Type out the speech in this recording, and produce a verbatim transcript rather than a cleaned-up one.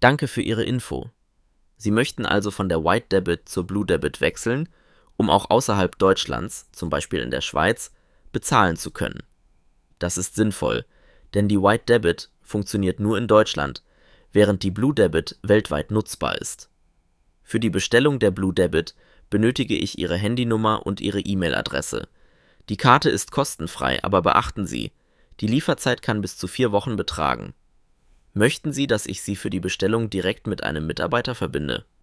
Danke für Ihre Info. Sie möchten also von der White Debit zur Blue Debit wechseln, um auch außerhalb Deutschlands, zum Beispiel in der Schweiz, bezahlen zu können. Das ist sinnvoll, denn die White Debit funktioniert nur in Deutschland, während die Blue Debit weltweit nutzbar ist. Für die Bestellung der Blue Debit benötige ich Ihre Handynummer und Ihre E-Mail-Adresse. Die Karte ist kostenfrei, aber beachten Sie, die Lieferzeit kann bis zu vier Wochen betragen. Möchten Sie, dass ich Sie für die Bestellung direkt mit einem Mitarbeiter verbinde?